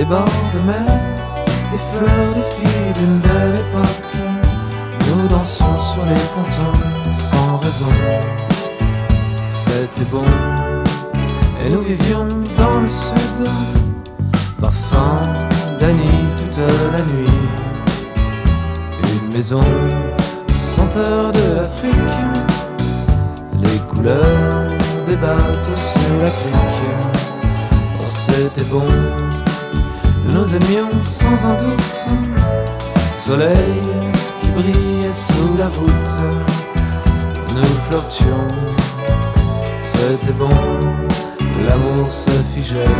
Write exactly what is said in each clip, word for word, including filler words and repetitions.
bords de mer, des fleurs, des filles d'une belle époque. Nous dansions sur les pontons sans raison. C'était bon, et nous vivions dans le sud, parfum d'anis toute la nuit. Une maison, senteur de l'Afrique, les couleurs des bateaux sur la crique. Oh, c'était bon, nous nous aimions sans un doute. Soleil qui brillait sous la voûte, nous flirtions. C'était bon, l'amour se figeait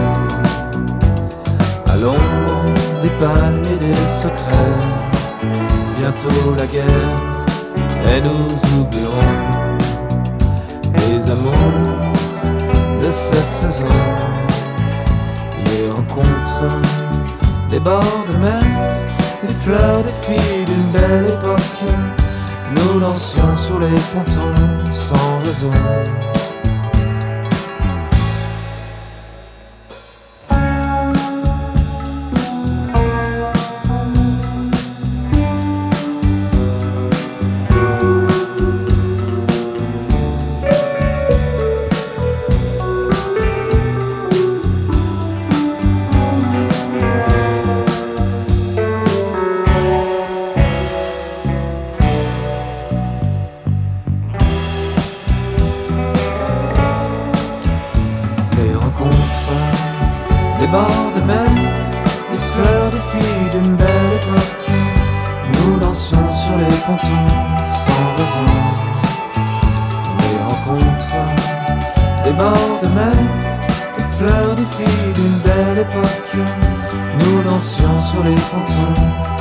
à l'ombre des palmiers des secrets. Bientôt la guerre, et nous oublierons les amours de cette saison. Les rencontres, des bords de mer, des fleurs, des filles d'une belle époque. Nous dansions sur les pontons sans raison. Des bords de mer, des fleurs, des filles d'une belle époque. Nous dansions sur les pontons sans raison. Les rencontres, des bords de mer, des fleurs, des filles d'une belle époque. Nous dansions sur les pontons